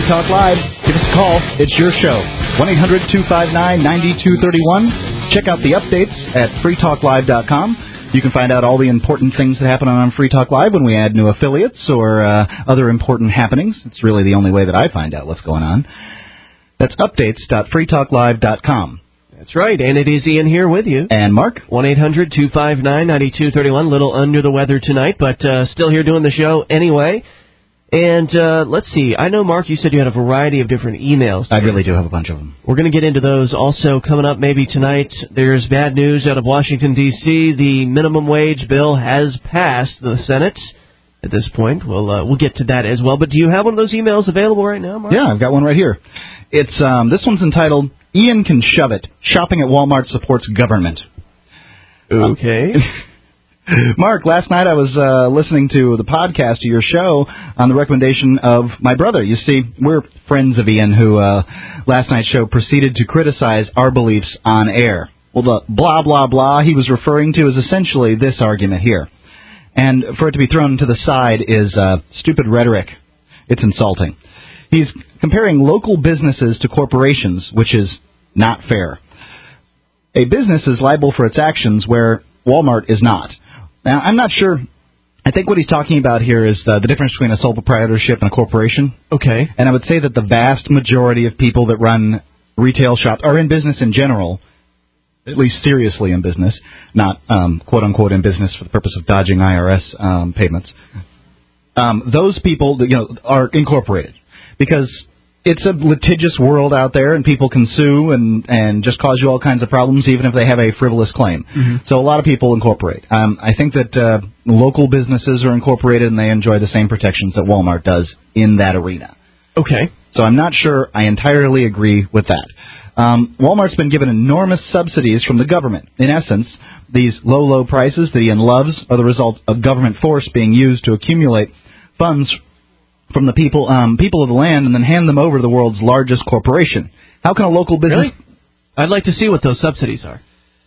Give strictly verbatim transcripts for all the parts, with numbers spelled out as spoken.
Free Talk Live. Give us a call. It's your show. one eight hundred two five nine nine two three one. Check out the updates at free talk live dot com. You can find out all the important things that happen on Free Talk Live when we add new affiliates or uh, other important happenings. It's really the only way that I find out what's going on. That's updates dot free talk live dot com. That's right, and it is Ian here with you. And Mark. one eight hundred two five nine nine two three one. A little under the weather tonight, but uh, still here doing the show anyway. And uh, let's see, I know, Mark, you said you had a variety of different emails. I really do have a bunch of them. We're going to get into those also coming up maybe tonight. There's bad news out of Washington, D C The minimum wage bill has passed the Senate at this point. We'll, uh, we'll get to that as well. But do you have one of those emails available right now, Mark? Yeah, I've got one right here. It's um, this one's entitled, Ian Can Shove It. Shopping at Walmart Supports Government. Okay. Mark, last night I was uh, listening to the podcast of your show on the recommendation of my brother. You see, we're friends of Ian who, uh, last night's show proceeded to criticize our beliefs on air. Well, the blah, blah, blah he was referring to is essentially this argument here. And for it to be thrown to the side is uh, stupid rhetoric. It's insulting. He's comparing local businesses to corporations, which is not fair. A business is liable for its actions where Walmart is not. Now, I'm not sure. I think what he's talking about here is uh, the difference between a sole proprietorship and a corporation. Okay. And I would say that the vast majority of people that run retail shops are in business in general, at least seriously in business, not um, quote-unquote in business for the purpose of dodging I R S um, payments. Um, those people, you know, are incorporated because it's a litigious world out there, and people can sue and, and just cause you all kinds of problems, even if they have a frivolous claim. Mm-hmm. So a lot of people incorporate. Um, I think that uh, local businesses are incorporated, and they enjoy the same protections that Walmart does in that arena. Okay. So I'm not sure I entirely agree with that. Um, Walmart's been given enormous subsidies from the government. In essence, these low, low prices that Ian loves are the result of government force being used to accumulate funds from the people um, people of the land and then hand them over to the world's largest corporation. How can a local business... Really? I'd like to see what those subsidies are.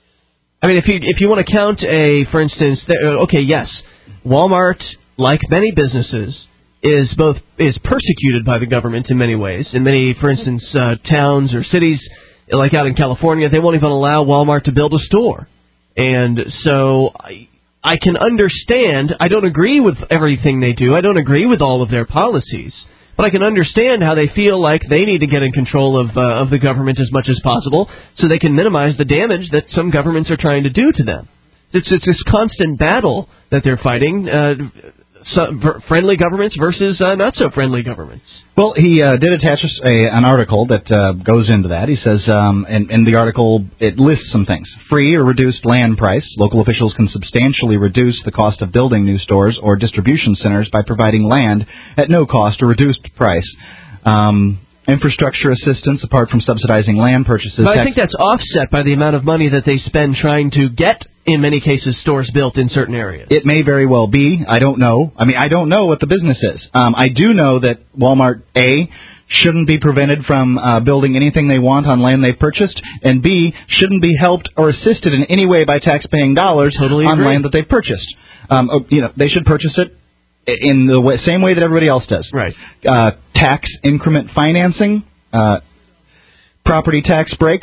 I mean, if you if you want to count a, for instance, okay, yes, Walmart, like many businesses, is both is persecuted by the government in many ways. In many, for instance, uh, towns or cities, like out in California, they won't even allow Walmart to build a store. And so... I, I can understand, I don't agree with everything they do, I don't agree with all of their policies, but I can understand how they feel like they need to get in control of uh, of the government as much as possible so they can minimize the damage that some governments are trying to do to them. It's, it's this constant battle that they're fighting, uh, so, friendly governments versus uh, not-so-friendly governments. Well, he uh, did attach us a, an article that uh, goes into that. He says, um, in, in the article, it lists some things. Free or reduced land price. Local officials can substantially reduce the cost of building new stores or distribution centers by providing land at no cost or reduced price. Um, infrastructure assistance, apart from subsidizing land purchases. But I think that's offset by the amount of money that they spend trying to get, in many cases, stores built in certain areas. It may very well be. I don't know. I mean, I don't know what the business is. Um, I do know that Walmart, A, shouldn't be prevented from uh, building anything they want on land they've purchased, and B, shouldn't be helped or assisted in any way by taxpaying dollars totally on agree. land that they've purchased. Um, you know, they should purchase it in the way, same way that everybody else does. Right. Uh, tax increment financing, uh, property tax breaks,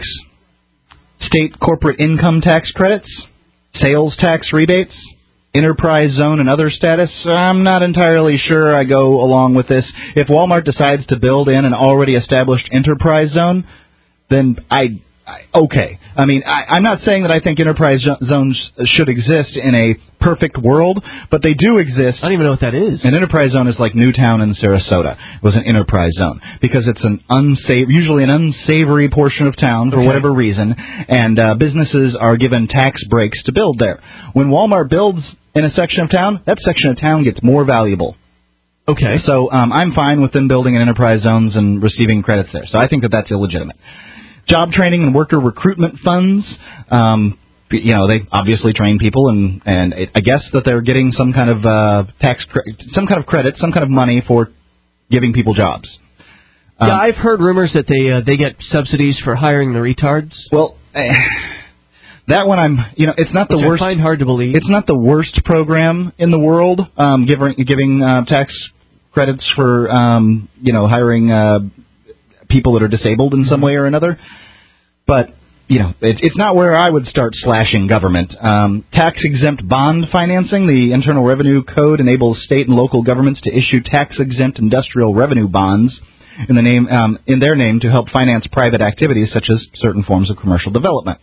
state corporate income tax credits, sales tax rebates, enterprise zone and other status. I'm not entirely sure I go along with this. If Walmart decides to build in an already established enterprise zone, then I... I okay. I mean, I, I'm not saying that I think enterprise zones should exist in a perfect world, but they do exist. I don't even know what that is. An enterprise zone is like Newtown in Sarasota. It was an enterprise zone because it's an unsav- usually an unsavory portion of town for okay. whatever reason, and uh, businesses are given tax breaks to build there. When Walmart builds in a section of town, that section of town gets more valuable. Okay. So um, I'm fine with them building in enterprise zones and receiving credits there. So I think that that's illegitimate. Job training and worker recruitment funds, um, you know, they obviously train people, and, and I guess that they're getting some kind of uh, tax, cre- some kind of credit, some kind of money for giving people jobs. Um, yeah, I've heard rumors that they uh, they get subsidies for hiring the retards. Well, eh, that one I'm, you know, it's not the Which worst. I find hard to believe. It's not the worst program in the world, um, giving giving uh, tax credits for, um, you know, hiring uh, people that are disabled in some way or another. But, you know, it, it's not where I would start slashing government. Um, tax-exempt bond financing. The Internal Revenue Code enables state and local governments to issue tax-exempt industrial revenue bonds in the name, um, in their name to help finance private activities such as certain forms of commercial development.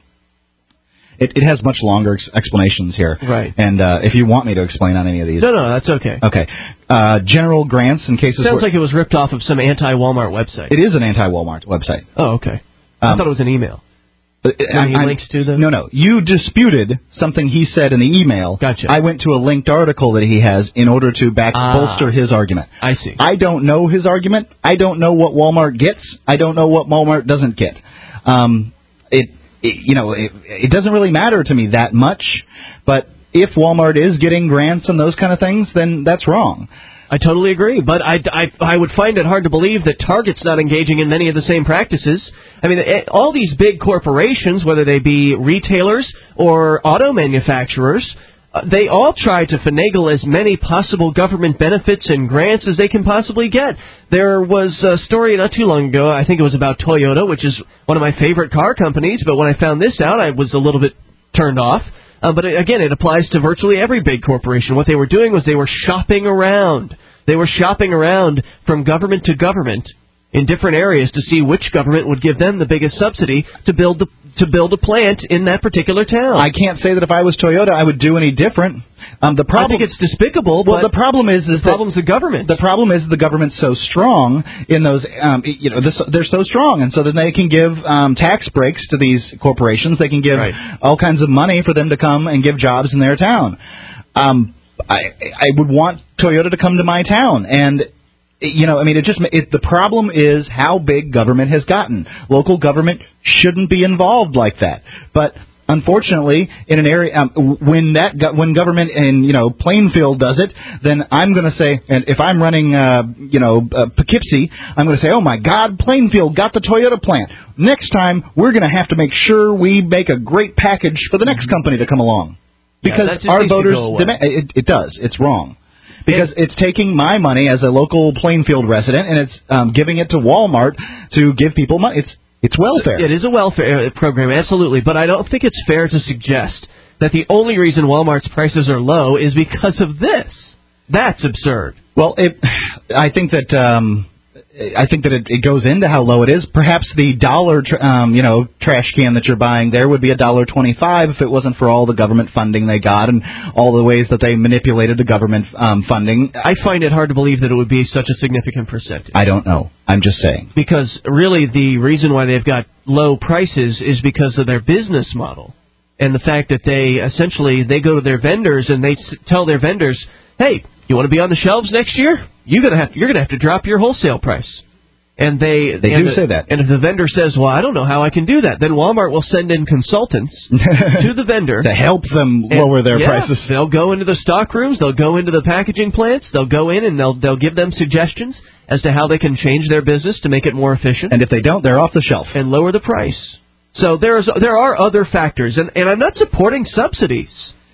It, it has much longer ex- explanations here. Right. And uh, if you want me to explain on any of these. No, no, that's okay. Okay. Uh, general grants in cases Sounds where... like it was ripped off of some anti-Walmart website. It is an anti-Walmart website. Oh, okay. I um, thought it was an email. But Any I, links to them? No, no. You disputed something he said in the email. Gotcha. I went to a linked article that he has in order to back ah, bolster his argument. I see. I don't know his argument. I don't know what Walmart gets. I don't know what Walmart doesn't get. Um, it, it, you know, it, it doesn't really matter to me that much. But if Walmart is getting grants and those kind of things, then that's wrong. I totally agree, but I, I, I would find it hard to believe that Target's not engaging in many of the same practices. I mean, all these big corporations, whether they be retailers or auto manufacturers, uh, they all try to finagle as many possible government benefits and grants as they can possibly get. There was a story not too long ago, I think it was about Toyota, which is one of my favorite car companies, but when I found this out, I was a little bit turned off. Uh, but again, it applies to virtually every big corporation. What they were doing was they were shopping around. They were shopping around from government to government in different areas to see which government would give them the biggest subsidy to build the to build a plant in that particular town. I can't say that if I was Toyota, I would do any different. Um, the problem, I think it's despicable. Well, but the problem is, is the problem's that the government. The problem is the government's so strong in those. Um, you know, this, they're so strong, and so then they can give um, tax breaks to these corporations. They can give right. all kinds of money for them to come and give jobs in their town. Um, I, I would want Toyota to come to my town, and you know, I mean, it just it, the problem is how big government has gotten. Local government shouldn't be involved like that, but unfortunately, in an area um, when that go- when government in you know Plainfield does it, then I'm going to say, and if I'm running uh, you know uh, Poughkeepsie, I'm going to say, oh my God, Plainfield got the Toyota plant. Next time, we're going to have to make sure we make a great package for the next company to come along. Because yeah, our voters, demand, it, it does. It's wrong. Because it's taking my money as a local Plainfield resident, and it's um, giving it to Walmart to give people money. It's it's welfare. It is a welfare program, absolutely. But I don't think it's fair to suggest that the only reason Walmart's prices are low is because of this. That's absurd. Well, it, I think that... Um, I think that it, it goes into how low it is. Perhaps the dollar, tr- um, you know, trash can that you're buying there would be a dollar twenty-five if it wasn't for all the government funding they got and all the ways that they manipulated the government um, funding. I find it hard to believe that it would be such a significant percentage. I don't know. I'm just saying. Because really, the reason why they've got low prices is because of their business model and the fact that they essentially they go to their vendors and they s- tell their vendors, "Hey, you want to be on the shelves next year? You're gonna have you're gonna have to drop your wholesale price." And they they and do the, say that. And if the vendor says, "Well, I don't know how I can do that," then Walmart will send in consultants to the vendor to help them and, lower their yeah, prices. They'll go into the stock rooms, they'll go into the packaging plants, they'll go in and they'll they'll give them suggestions as to how they can change their business to make it more efficient. And if they don't, they're off the shelf and lower the price. So there's there are other factors, and and I'm not supporting subsidies.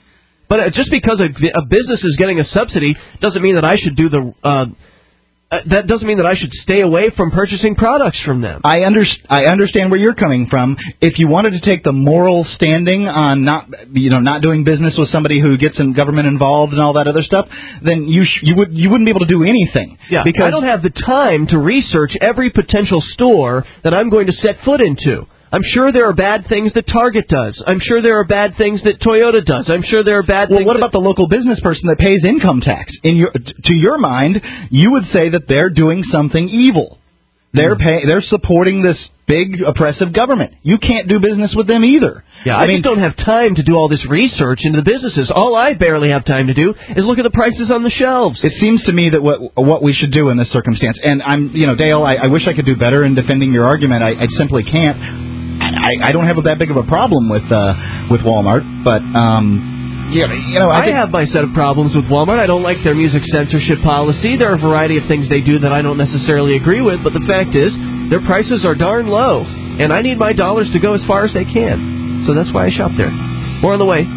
But just because a, a business is getting a subsidy doesn't mean that I should do the. Uh, uh, that doesn't mean that I should stay away from purchasing products from them. I, under, I understand where you're coming from. If you wanted to take the moral standing on not, you know, not doing business with somebody who gets in government involved and all that other stuff, then you sh- you would you wouldn't be able to do anything. Yeah, because I don't have the time to research every potential store that I'm going to set foot into. I'm sure there are bad things that Target does. I'm sure there are bad things that Toyota does. I'm sure there are bad well, things... Well, what that about the local business person that pays income tax? In your, to your mind, you would say that they're doing something evil. They're pay, They're supporting this big, oppressive government. You can't do business with them either. Yeah, I, I mean, just don't have time to do all this research into the businesses. All I barely have time to do is look at the prices on the shelves. It seems to me that what what we should do in this circumstance, and I'm, you know, Dale, I, I wish I could do better in defending your argument. I, I simply can't. I, I don't have that big of a problem with uh, with Walmart, but um, yeah, you know, I, I think have my set of problems with Walmart. I don't like their music censorship policy. There are a variety of things they do that I don't necessarily agree with, but the fact is, their prices are darn low, and I need my dollars to go as far as they can. So that's why I shop there. More on the way.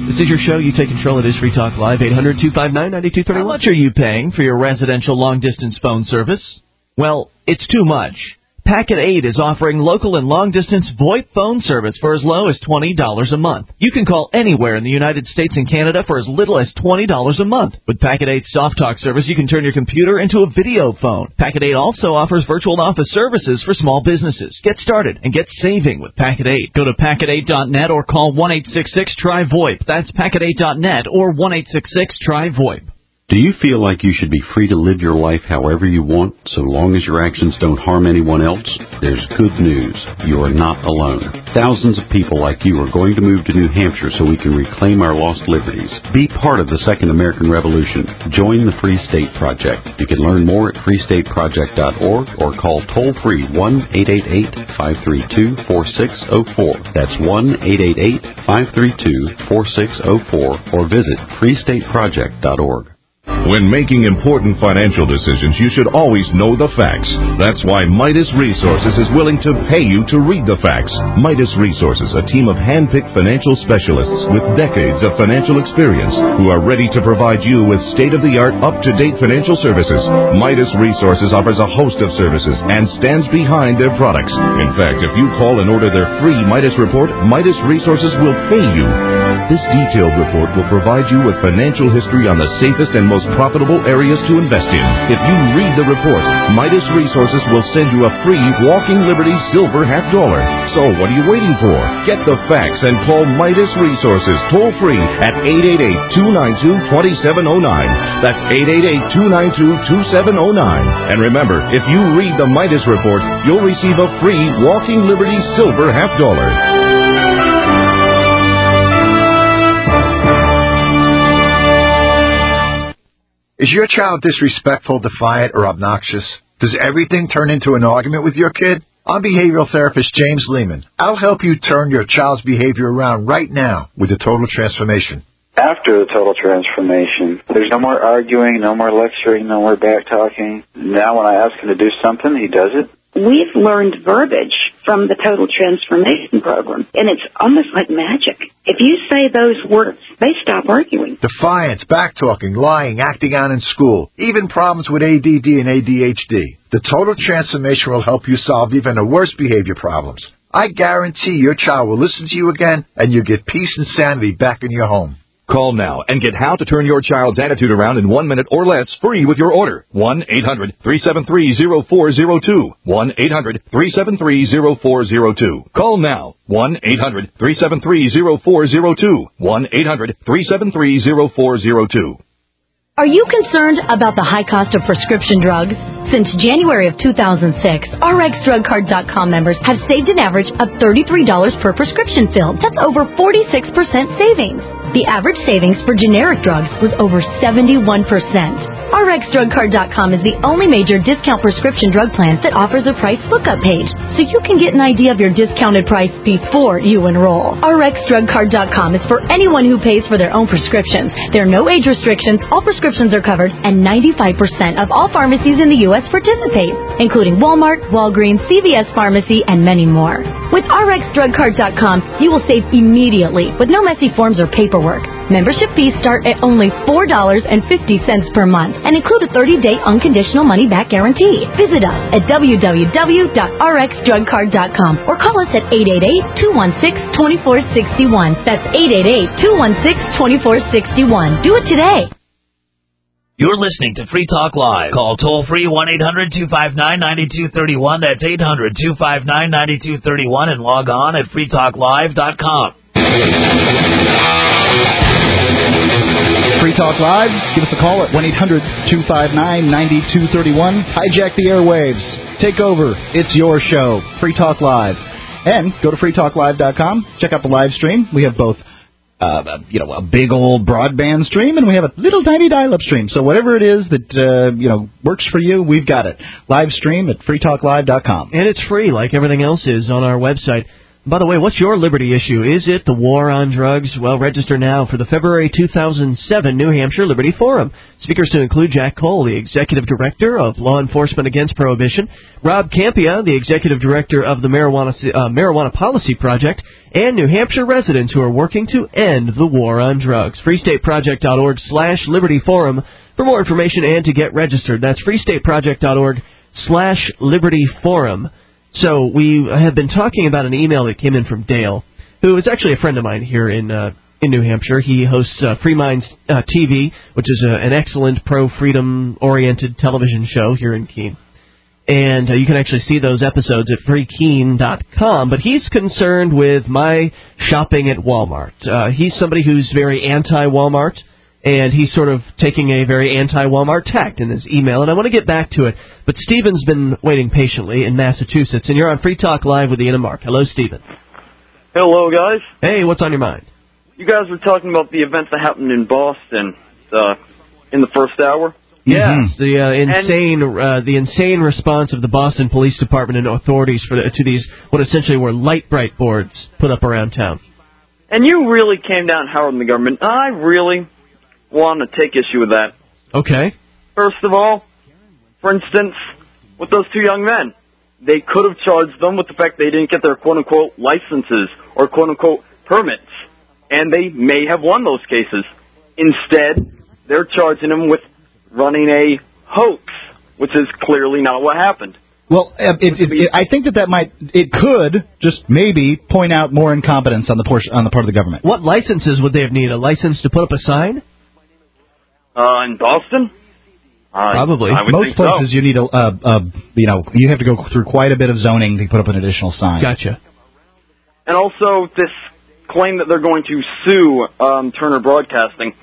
This is your show. You take control. It is Free Talk Live, eight hundred, two five nine, nine two three one. How much are you paying for your residential long-distance phone service? Well, it's too much. Packet eight is offering local and long-distance VoIP phone service for as low as twenty dollars a month. You can call anywhere in the United States and Canada for as little as twenty dollars a month. With Packet eight's Soft Talk service, you can turn your computer into a video phone. Packet eight also offers virtual office services for small businesses. Get started and get saving with Packet eight. Go to packet eight dot net or call one eight six six, T R Y, VoIP. That's packet eight dot net or one eight six six, T R Y, VoIP. Do you feel like you should be free to live your life however you want, so long as your actions don't harm anyone else? There's good news. You are not alone. Thousands of people like you are going to move to New Hampshire so we can reclaim our lost liberties. Be part of the Second American Revolution. Join the Free State Project. You can learn more at free state project dot org or call toll-free one eight eight eight, five three two, four six zero four. That's one eight eight eight, five three two, four six zero four or visit free state project dot org. When making important financial decisions, you should always know the facts. That's why Midas Resources is willing to pay you to read the facts. Midas Resources, a team of hand-picked financial specialists with decades of financial experience who are ready to provide you with state-of-the-art, up-to-date financial services. Midas Resources offers a host of services and stands behind their products. In fact, if you call and order their free Midas report, Midas Resources will pay you. This detailed report will provide you with financial history on the safest and most profitable areas to invest in. If you read the report, Midas Resources will send you a free Walking Liberty silver half dollar. So what are you waiting for? Get the facts and call Midas Resources toll free at eight eight eight, two nine two, two seven zero nine. That's eight eight eight, two nine two, two seven zero nine. And remember, if you read the Midas report, you'll receive a free Walking Liberty silver half dollar. Is your child disrespectful, defiant, or obnoxious? Does everything turn into an argument with your kid? I'm behavioral therapist James Lehman. I'll help you turn your child's behavior around right now with a total transformation. After the total transformation, there's no more arguing, no more lecturing, no more back-talking. Now when I ask him to do something, he does it. We've learned verbiage from the Total Transformation Program, and it's almost like magic. If you say those words, they stop arguing. Defiance, back-talking, lying, acting out in school, even problems with A D D and A D H D. The Total Transformation will help you solve even the worst behavior problems. I guarantee your child will listen to you again, and you'll get peace and sanity back in your home. Call now and get how to turn your child's attitude around in one minute or less free with your order. one eight hundred, three seven three, zero four zero two. one eight hundred, three seven three, zero four zero two. Call now. one eight hundred, three seven three, zero four zero two. one eight hundred, three seven three, zero four zero two. Are you concerned about the high cost of prescription drugs? Since January of two thousand six, R X Drug Card dot com members have saved an average of thirty-three dollars per prescription filled. That's over forty-six percent savings. The average savings for generic drugs was over seventy-one percent. R X Drug Card dot com is the only major discount prescription drug plan that offers a price lookup page, so you can get an idea of your discounted price before you enroll. R X Drug Card dot com is for anyone who pays for their own prescriptions. There are no age restrictions, all prescriptions are covered, and ninety-five percent of all pharmacies in the U S participate, including Walmart, Walgreens, C V S Pharmacy, and many more. With R X Drug Card dot com, you will save immediately with no messy forms or paperwork. Membership fees start at only four dollars and fifty cents per month and include a thirty-day unconditional money-back guarantee. Visit us at w w w dot r x drug card dot com or call us at eight eight eight, two one six, two four six one. That's eight eight eight, two one six, two four six one. Do it today. You're listening to Free Talk Live. Call toll-free one eight hundred, two five nine, nine two three one. That's eight hundred, two five nine, nine two three one and log on at free talk live dot com. Free Talk Live. Give us a call at one eight hundred, two five nine, nine two three one. Hijack the airwaves. Take over. It's your show. Free Talk Live. And go to free talk live dot com. Check out the live stream. We have both Uh, you know, a big old broadband stream, and we have a little tiny dial-up stream. So whatever it is that, uh, you know, works for you, we've got it. Live stream at free talk live dot com. And it's free, like everything else is on our website. By the way, what's your Liberty issue? Is it the war on drugs? Well, register now for the February two thousand seven New Hampshire Liberty Forum. Speakers to include Jack Cole, the Executive Director of Law Enforcement Against Prohibition, Rob Campia, the Executive Director of the Marijuana, uh, Marijuana Policy Project, and New Hampshire residents who are working to end the war on drugs. freestateproject.org slash Liberty Forum for more information and to get registered. That's freestateproject.org slash Liberty Forum. So we have been talking about an email that came in from Dale, who is actually a friend of mine here in uh, in New Hampshire. He hosts uh, Free Minds uh, T V, which is a, an excellent pro-freedom-oriented television show here in Keene. And uh, you can actually see those episodes at free keene dot com. But he's concerned with my shopping at Walmart. Uh, he's somebody who's very anti-Walmart. And he's sort of taking a very anti-Walmart tact in his email, and I want to get back to it. But Stephen's been waiting patiently in Massachusetts, and you're on Free Talk Live with Ian and Mark. Hello, Stephen. Hello, guys. Hey, what's on your mind? You guys were talking about the event that happened in Boston uh, in the first hour. Yes, mm-hmm. the uh, insane, uh, the insane response of the Boston Police Department and authorities for the, to these what essentially were light bright boards put up around town. And you really came down hard on the government. I really want to take issue with that. Okay. First of all, for instance, with those two young men, they could have charged them with the fact they didn't get their quote-unquote licenses or quote-unquote permits, and they may have won those cases. Instead, they're charging them with running a hoax, which is clearly not what happened. Well, it, it, it, I think that that might, it could just maybe point out more incompetence on the portion, on the part of the government. What licenses would they have needed? A license to put up a sign? Uh, in Boston? Uh, Probably. I would Most think places so. you need a, uh, uh, you know, you have to go through quite a bit of zoning to put up an additional sign. Gotcha. And also this claim that they're going to sue um, Turner Broadcasting,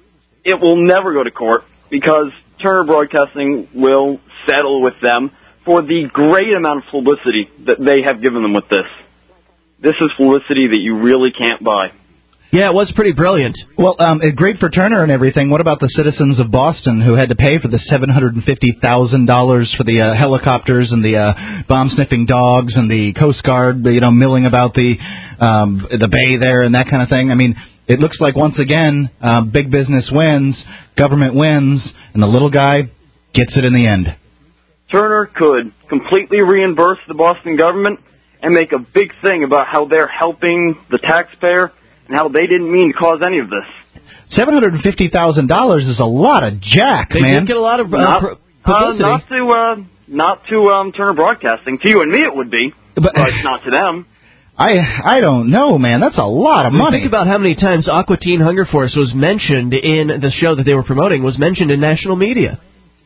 it will never go to court because Turner Broadcasting will settle with them for the great amount of publicity that they have given them with this. This is publicity that you really can't buy. Yeah, it was pretty brilliant. Well, um, great for Turner and everything. What about the citizens of Boston who had to pay for the seven hundred fifty thousand dollars for the uh, helicopters and the uh, bomb-sniffing dogs and the Coast Guard, you know, milling about the um, the bay there and that kind of thing? I mean, it looks like once again, uh, big business wins, government wins, and the little guy gets it in the end. Turner could completely reimburse the Boston government and make a big thing about how they're helping the taxpayer and how they didn't mean to cause any of this. seven hundred fifty thousand dollars is a lot of jack, they man. They did get a lot of uh, not, publicity. Uh, not to, uh, not to um, Turner Broadcasting. To you and me it would be, but, but not to them. I I don't know, man. That's a lot of money. Think about how many times Aqua Teen Hunger Force was mentioned in the show that they were promoting, was mentioned in national media.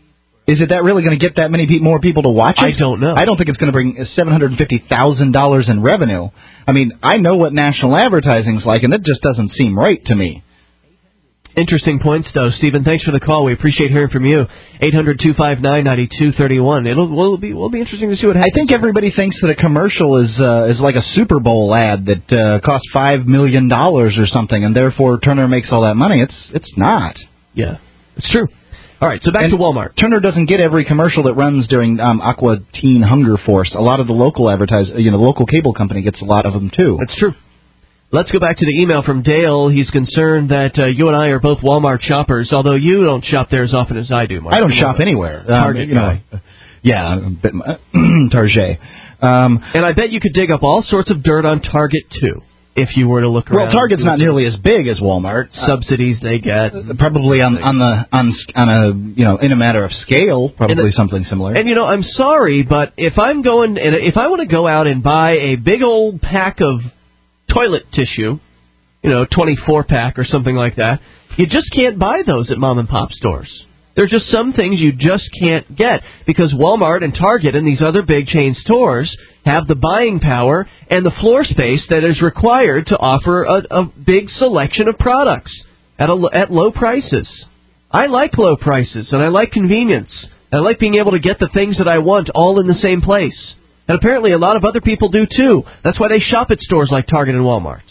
Is it that really going to get that many pe- more people to watch it? I don't know. I don't think it's going to bring seven hundred fifty thousand dollars in revenue. I mean, I know what national advertising's like, and it just doesn't seem right to me. Interesting points, though, Stephen. Thanks for the call. We appreciate hearing from you. eight hundred two five nine nine two three one. It'll will be will be interesting to see what happens. I think everybody thinks that a commercial is uh, is like a Super Bowl ad that uh, costs five million dollars or something, and therefore Turner makes all that money. It's it's not. Yeah, it's true. All right, so back and to Walmart. Turner doesn't get every commercial that runs during um, Aqua Teen Hunger Force. A lot of the local advertise, you know, the local cable company gets a lot of them too. That's true. Let's go back to the email from Dale. He's concerned that uh, you and I are both Walmart shoppers, although you don't shop there as often as I do, Mark. I don't shop anywhere. Target um, you know, guy. Yeah, a bit, uh, Target. Um, and I bet you could dig up all sorts of dirt on Target too. If you were to look around. Well, Target's not nearly as big as Walmart. Subsidies they get, uh, probably on on the on on a you know in a matter of scale, probably and, something similar. And you know, I'm sorry, but if I'm going, and if I want to go out and buy a big old pack of toilet tissue, you know, twenty-four pack or something like that, you just can't buy those at mom and pop stores. There's just some things you just can't get because Walmart and Target and these other big chain stores have the buying power and the floor space that is required to offer a, a big selection of products at a, at low prices. I like low prices and I like convenience. I like being able to get the things that I want all in the same place. And apparently a lot of other people do too. That's why they shop at stores like Target and Walmart.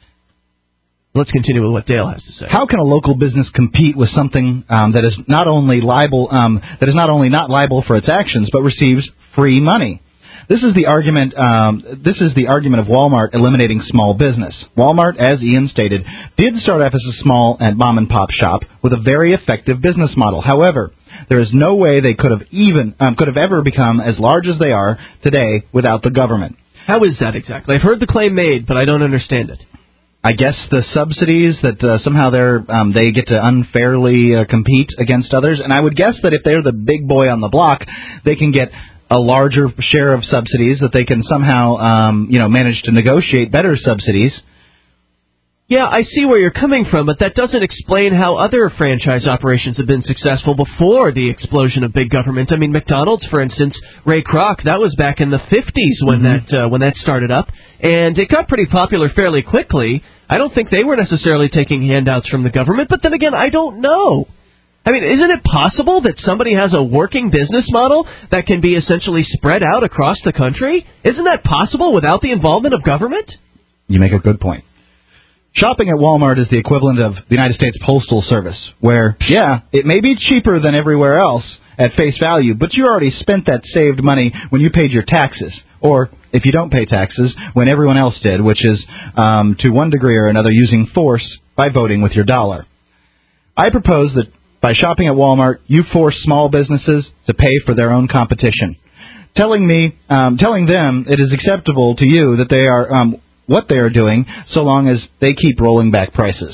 Let's continue with what Dale has to say. How can a local business compete with something um, that is not only liable, um, that is not only not liable for its actions, but receives free money? This is the argument. Um, this is the argument of Walmart eliminating small business. Walmart, as Ian stated, did start off as a small and mom and pop shop with a very effective business model. However, there is no way they could have even um, could have ever become as large as they are today without the government. How is that exactly? I've heard the claim made, but I don't understand it. I guess the subsidies that uh, somehow they're um, they get to unfairly uh, compete against others, and I would guess that if they're the big boy on the block, they can get a larger share of subsidies, that they can somehow um, you know manage to negotiate better subsidies. Yeah, I see where you're coming from, but that doesn't explain how other franchise operations have been successful before the explosion of big government. I mean, McDonald's, for instance, Ray Kroc, that was back in the fifties when Mm-hmm. that uh, when that started up, and it got pretty popular fairly quickly. I don't think they were necessarily taking handouts from the government, but then again, I don't know. I mean, isn't it possible that somebody has a working business model that can be essentially spread out across the country? Isn't that possible without the involvement of government? You make a good point. Shopping at Walmart is the equivalent of the United States Postal Service, where, yeah, it may be cheaper than everywhere else at face value, but you already spent that saved money when you paid your taxes. Or, if you don't pay taxes, when everyone else did, which is, um, to one degree or another, using force by voting with your dollar. I propose that by shopping at Walmart, you force small businesses to pay for their own competition. Telling me, um, telling them it is acceptable to you that they are... Um, what they are doing, so long as they keep rolling back prices.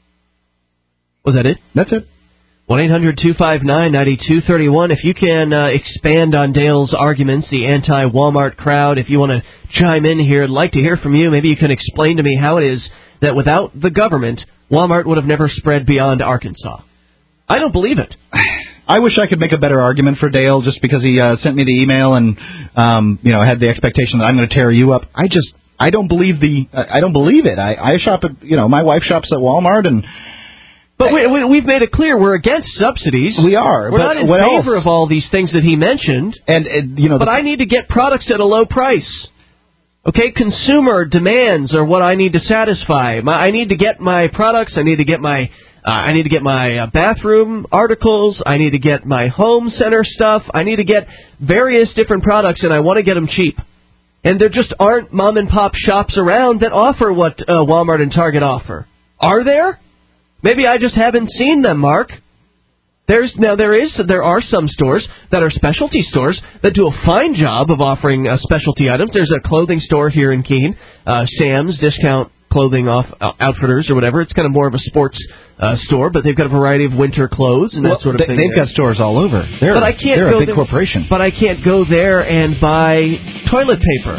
Was that it? That's it. one eight hundred two five nine nine two three one. If you can uh, expand on Dale's arguments, the anti-Walmart crowd, if you want to chime in here, I'd like to hear from you. Maybe you can explain to me how it is that without the government, Walmart would have never spread beyond Arkansas. I don't believe it. I wish I could make a better argument for Dale just because he uh, sent me the email and um, you know had the expectation that I'm going to tear you up. I just... I don't believe the. Uh, I don't believe it. I, I shop at. You know, my wife shops at Walmart, and. But we, we, we've made it clear we're against subsidies. We are. We're but not in what favor else? of all these things that he mentioned. And uh, you know. But the, I need to get products at a low price. Okay, consumer demands are what I need to satisfy. My, I need to get my products. I need to get my. Uh, I need to get my uh, bathroom articles. I need to get my home center stuff. I need to get various different products, and I want to get them cheap. And there just aren't mom-and-pop shops around that offer what uh, Walmart and Target offer. Are there? Maybe I just haven't seen them, Mark. There's now there is there are some stores that are specialty stores that do a fine job of offering uh, specialty items. There's a clothing store here in Keene, uh, Sam's Discount Clothing off uh, Outfitters or whatever. It's kind of more of a sports uh, store, but they've got a variety of winter clothes and that well, sort of they, thing. They've there. got stores all over. They're, but I can't they're go a big there, corporation. But I can't go there and buy toilet paper.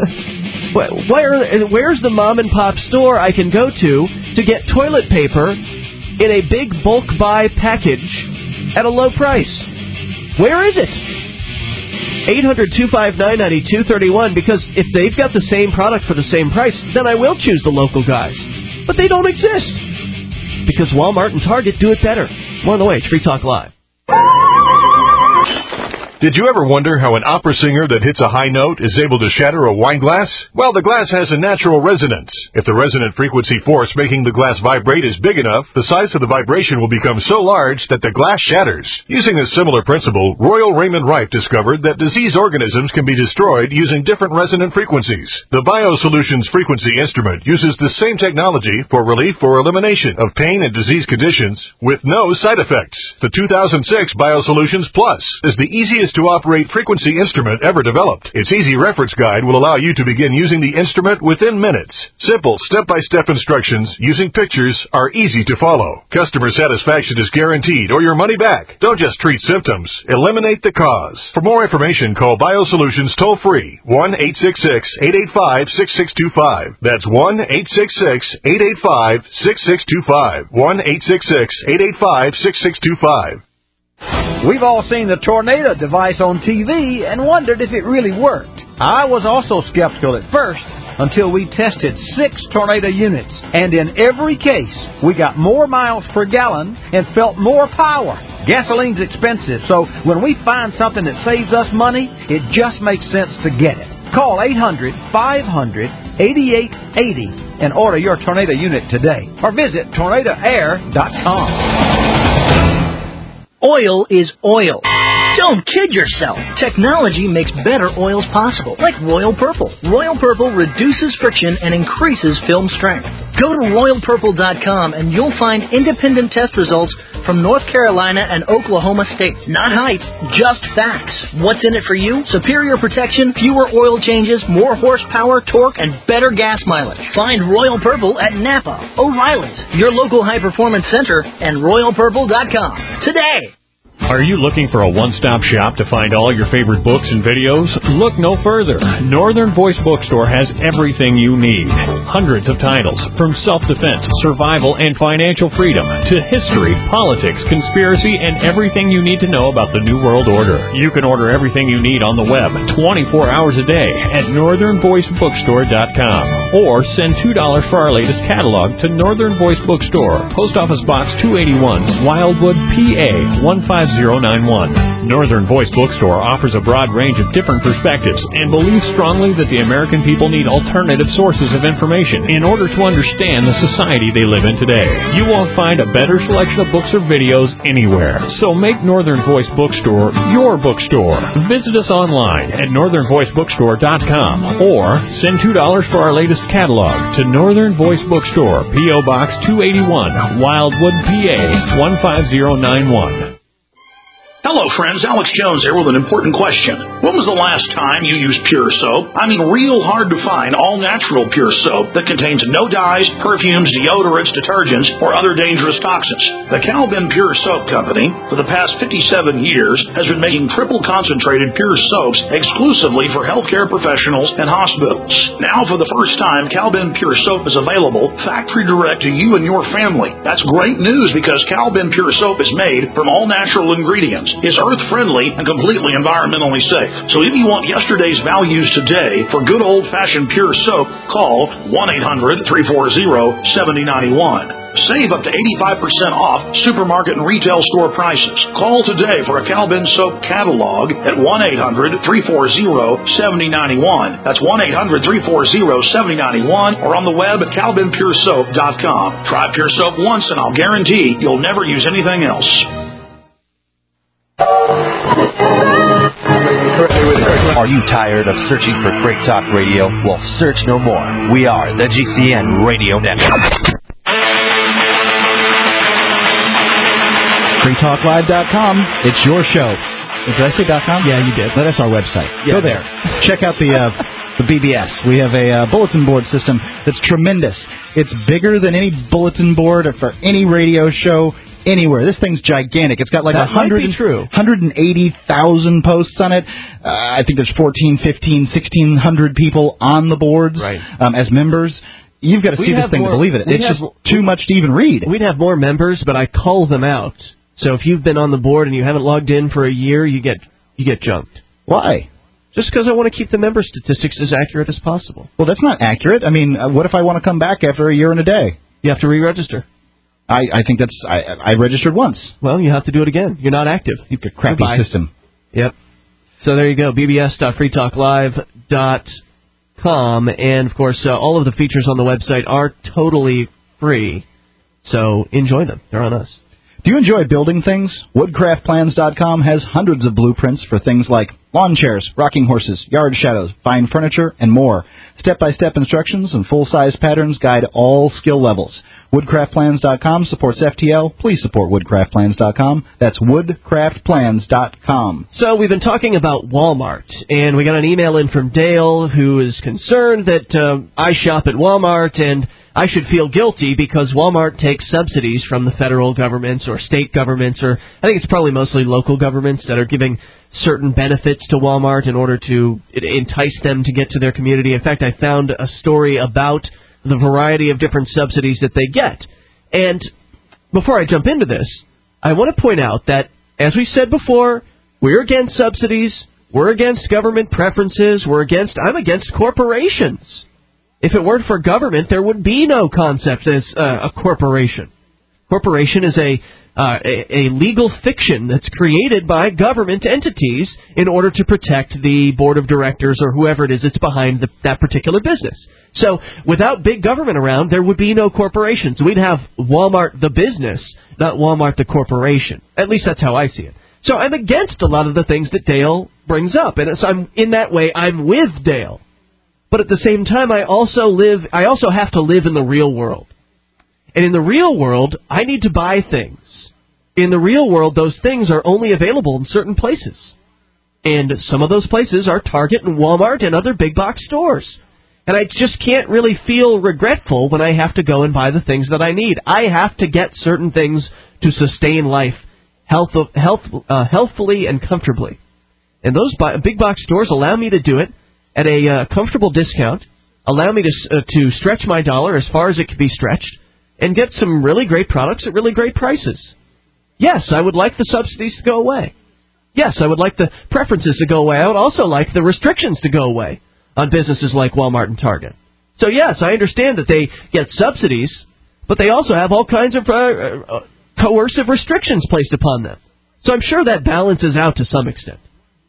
Where, where's the mom and pop store I can go to to get toilet paper in a big bulk buy package at a low price? Where is it? eight hundred two five nine nine two three one, because if they've got the same product for the same price, then I will choose the local guys. But they don't exist, because Walmart and Target do it better. More on the way. It's Free Talk Live. Did you ever wonder how an opera singer that hits a high note is able to shatter a wine glass? Well, the glass has a natural resonance. If the resonant frequency force making the glass vibrate is big enough, the size of the vibration will become so large that the glass shatters. Using a similar principle, Royal Raymond Rife discovered that disease organisms can be destroyed using different resonant frequencies. The BioSolutions frequency instrument uses the same technology for relief or elimination of pain and disease conditions with no side effects. The two thousand six BioSolutions Plus is the easiest to operate frequency instrument ever developed. Its easy reference guide will allow you to begin using the instrument within minutes. Simple step-by-step instructions using pictures are easy to follow. Customer satisfaction is guaranteed or your money back. Don't just treat symptoms, eliminate the cause. For more information, call BioSolutions toll-free one eight six six eight eight five six six two five. That's one eight six six eight eight five six six two five. one eight six six eight eight five six six two five. We've all seen the tornado device on T V and wondered if it really worked. I was also skeptical at first until we tested six tornado units, and in every case, we got more miles per gallon and felt more power. Gasoline's expensive, so when we find something that saves us money, it just makes sense to get it. Call eight hundred five hundred eighty-eight eighty and order your tornado unit today, or visit tornado air dot com. Oil is oil. Don't kid yourself. Technology makes better oils possible, like Royal Purple. Royal Purple reduces friction and increases film strength. Go to Royal Purple dot com and you'll find independent test results from North Carolina and Oklahoma states. Not hype, just facts. What's in it for you? Superior protection, fewer oil changes, more horsepower, torque, and better gas mileage. Find Royal Purple at Napa, O'Reilly's, your local high-performance center, and Royal Purple dot com today. Are you looking for a one-stop shop to find all your favorite books and videos? Look no further. Northern Voice Bookstore has everything you need. Hundreds of titles, from self-defense, survival, and financial freedom, to history, politics, conspiracy, and everything you need to know about the New World Order. You can order everything you need on the web twenty-four hours a day at northern voice bookstore dot com. Or send two dollars for our latest catalog to Northern Voice Bookstore, Post Office Box two eighty-one, Wildwood, P A one five zero nine one. Northern Voice Bookstore offers a broad range of different perspectives and believes strongly that the American people need alternative sources of information in order to understand the society they live in today. You won't find a better selection of books or videos anywhere. So make Northern Voice Bookstore your bookstore. Visit us online at northern voice bookstore dot com or send two dollars for our latest catalog to Northern Voice Bookstore, P O Box two eighty-one, Wildwood, P A one five zero nine one. Hello, friends. Alex Jones here with an important question. When was the last time you used Pure Soap? I mean, real hard to find all-natural Pure Soap that contains no dyes, perfumes, deodorants, detergents, or other dangerous toxins. The Calvin Pure Soap Company, for the past fifty-seven years, has been making triple-concentrated Pure Soaps exclusively for healthcare professionals and hospitals. Now, for the first time, Calvin Pure Soap is available factory direct to you and your family. That's great news because Calvin Pure Soap is made from all-natural ingredients, is earth-friendly, and completely environmentally safe. So if you want yesterday's values today for good old-fashioned Pure Soap, call one eight hundred three four zero seven zero nine one. Save up to eighty-five percent off supermarket and retail store prices. Call today for a Calvin Soap catalog at one eight hundred three four zero seven zero nine one. That's one eight hundred three four zero seven zero nine one, or on the web at calvin pure soap dot com. Try Pure Soap once and I'll guarantee you'll never use anything else. Are you tired of searching for Great Talk Radio? Well, search no more. We are the G C N Radio Network. free talk live dot com. It's your show. Did I say .com? Yeah, you did. That's our website. Yeah, Go there. Check out the uh, the B B S. We have a uh, bulletin board system that's tremendous. It's bigger than any bulletin board for any radio show anywhere. This thing's gigantic. It's got like that one hundred, might be true. one hundred eighty thousand posts on it. Uh, I think there's fourteen, fifteen, sixteen hundred people on the boards right. um, as members. You've got to see We'd this thing more, to believe it. It's have, just too much to even read. We'd have more members, but I call them out. So if you've been on the board and you haven't logged in for a year, you get you get junked. Why? Just because I want to keep the member statistics as accurate as possible. Well, that's not accurate. I mean, uh, what if I want to come back after a year and a day? You have to re-register. I, I think that's... I, I registered once. Well, you have to do it again. You're not active. You've got a crappy Goodbye. system. Yep. So there you go, b b s dot free talk live dot com. And, of course, uh, all of the features on the website are totally free. So enjoy them. They're on us. Do you enjoy building things? woodcraft plans dot com has hundreds of blueprints for things like lawn chairs, rocking horses, yard shadows, fine furniture, and more. Step-by-step instructions and full-size patterns guide all skill levels. woodcraft plans dot com supports F T L. Please support woodcraft plans dot com. That's woodcraft plans dot com. So we've been talking about Walmart, and we got an email in from Dale who is concerned that uh, I shop at Walmart and I should feel guilty because Walmart takes subsidies from the federal governments or state governments, or I think it's probably mostly local governments that are giving certain benefits to Walmart in order to entice them to get to their community. In fact, I found a story about the variety of different subsidies that they get. And before I jump into this, I want to point out that, as we said before, we're against subsidies, we're against government preferences, we're against, I'm against corporations. If it weren't for government, there would be no concept as uh, a corporation. Corporation is a, uh, a a legal fiction that's created by government entities in order to protect the board of directors or whoever it is that's behind the, that particular business. So without big government around, there would be no corporations. We'd have Walmart the business, not Walmart the corporation. At least that's how I see it. So I'm against a lot of the things that Dale brings up, and so I'm in that way I'm with Dale. But at the same time, I also live. I also have to live in the real world, and in the real world, I need to buy things. In the real world, those things are only available in certain places, and some of those places are Target and Walmart and other big box stores. And I just can't really feel regretful when I have to go and buy the things that I need. I have to get certain things to sustain life health, health, uh, healthfully and comfortably. And those big box stores allow me to do it at a uh, comfortable discount, allow me to uh, to stretch my dollar as far as it can be stretched, and get some really great products at really great prices. Yes, I would like the subsidies to go away. Yes, I would like the preferences to go away. I would also like the restrictions to go away on businesses like Walmart and Target. So yes, I understand that they get subsidies, but they also have all kinds of uh, uh, coercive restrictions placed upon them. So I'm sure that balances out to some extent.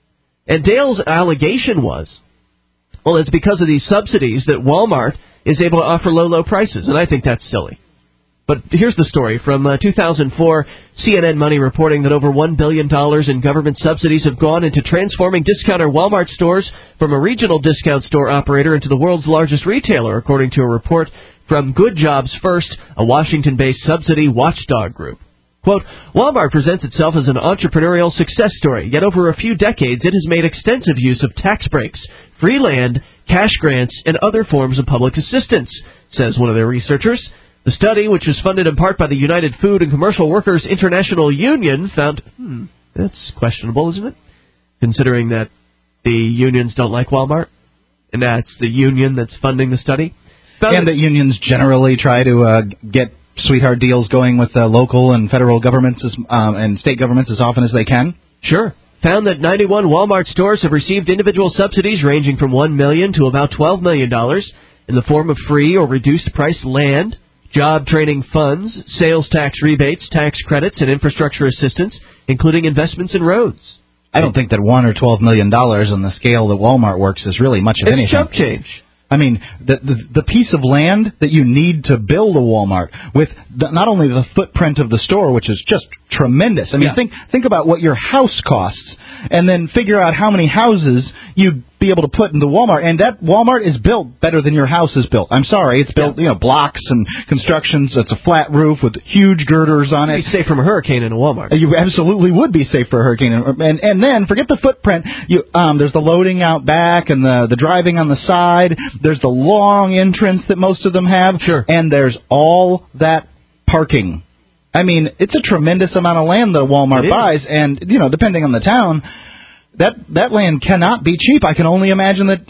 And Dale's allegation was, well, it's because of these subsidies that Walmart is able to offer low, low prices, and I think that's silly. But here's the story from uh, two thousand four, C N N Money reporting that over one billion dollars in government subsidies have gone into transforming discounter Walmart stores from a regional discount store operator into the world's largest retailer, according to a report from Good Jobs First, a Washington-based subsidy watchdog group. Quote, Walmart presents itself as an entrepreneurial success story, yet over a few decades it has made extensive use of tax breaks, free land, cash grants, and other forms of public assistance, says one of their researchers. The study, which was funded in part by the United Food and Commercial Workers International Union, found, hmm, that's questionable, isn't it? Considering that the unions don't like Walmart, and that's the union that's funding the study. Found and that unions generally try to uh, get sweetheart deals going with uh, local and federal governments as, um, and state governments as often as they can. Sure. Found that ninety-one Walmart stores have received individual subsidies ranging from one million dollars to about twelve million dollars in the form of free or reduced price land, job training funds, sales tax rebates, tax credits, and infrastructure assistance, including investments in roads. I don't think that one or twelve million dollars on the scale that Walmart works is really much of it's anything. It's chump change. I mean, the, the the piece of land that you need to build a Walmart with the, not only the footprint of the store, which is just tremendous. I mean, yeah. think think about what your house costs, and then figure out how many houses you'd be able to put in the Walmart. And that Walmart is built better than your house is built. I'm sorry, it's built, yeah. you know, blocks and constructions. It's a flat roof with huge girders on it. You'd be safe from a hurricane in a Walmart. You absolutely would be safe for a hurricane. And and then forget the footprint. You um, there's the loading out back and the the driving on the side. There's the long entrance that most of them have. Sure. And there's all that parking. I mean, it's a tremendous amount of land that Walmart buys, and you know, depending on the town, that that land cannot be cheap. I can only imagine that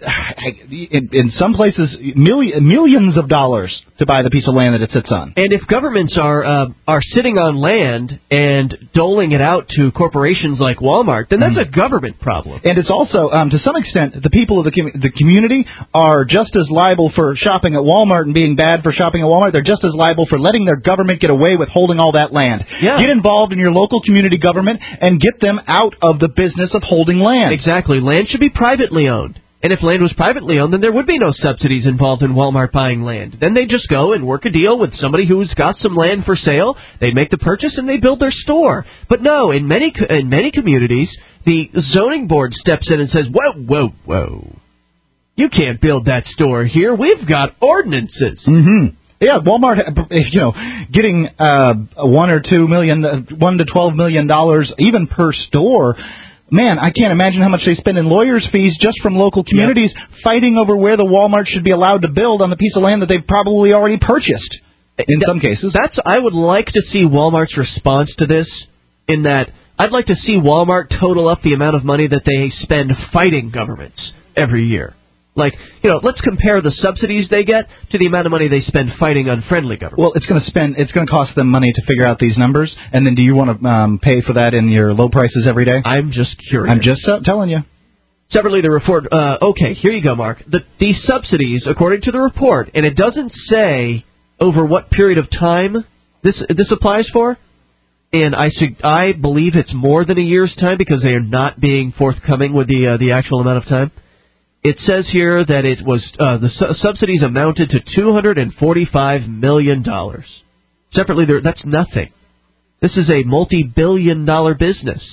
in, in some places, million, millions of dollars to buy the piece of land that it sits on. And if governments are uh, are sitting on land and doling it out to corporations like Walmart, then that's mm. a government problem. And it's also, um, to some extent, the people of the com- the community are just as liable for shopping at Walmart and being bad for shopping at Walmart. They're just as liable for letting their government get away with holding all that land. Yeah. Get involved in your local community government and get them out of the business of holding land. Exactly. Land should be privately owned. And if land was privately owned, then there would be no subsidies involved in Walmart buying land. Then they'd just go and work a deal with somebody who's got some land for sale. They'd make the purchase and they'd build their store. But no, in many in many communities, the zoning board steps in and says, whoa, whoa, whoa. You can't build that store here. We've got ordinances. Mm-hmm. Yeah, Walmart, you know, getting uh, one or two million, uh, one to twelve million dollars even per store. Man, I can't imagine how much they spend in lawyers' fees just from local communities yep. fighting over where the Walmart should be allowed to build on the piece of land that they've probably already purchased in some cases. That's I would like to see Walmart's response to this in that I'd like to see Walmart total up the amount of money that they spend fighting governments every year. Like, you know, let's compare the subsidies they get to the amount of money they spend fighting unfriendly governments. Well, it's going to spend, it's going to cost them money to figure out these numbers, and then do you want to um, pay for that in your low prices every day? I'm just curious. I'm just uh, telling you. Separately, the report. Uh, okay, here you go, Mark. The, these subsidies, according to the report, and it doesn't say over what period of time this this applies for. And I I believe it's more than a year's time because they are not being forthcoming with the uh, the actual amount of time. It says here that it was uh, the su- subsidies amounted to two hundred forty-five million dollars. Separately, there, that's nothing. This is a multi-billion dollar business.